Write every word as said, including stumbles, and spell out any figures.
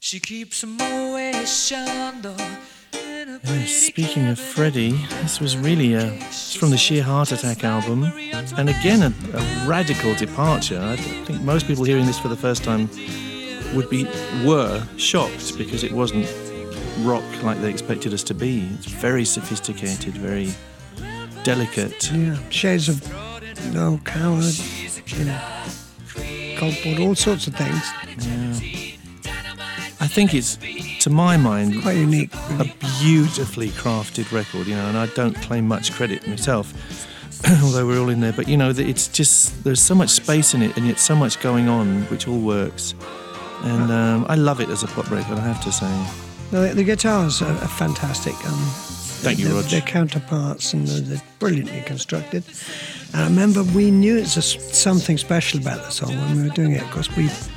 She keeps a Moet Chandon. Yes, speaking of Freddie, this was really a, it's from the Sheer Heart Attack album, and again a, a radical departure. I think most people hearing this for the first time would be were shocked because it wasn't rock like they expected us to be. It's very sophisticated, very delicate. Yeah, shades of Noel Coward, you know, Coldport, all sorts of things. Yeah. I think it's, to my mind, quite unique, a really. beautifully crafted record, you know, and I don't claim much credit myself, although we're all in there. But, you know, it's just, there's so much space in it and yet so much going on, which all works. And um, I love it as a pop record, I have to say. No, the, the guitars are, are fantastic. Um, Thank you, Rog. Their counterparts, and they're, they're brilliantly constructed. And I remember we knew it's a, something special about the song when we were doing it, because we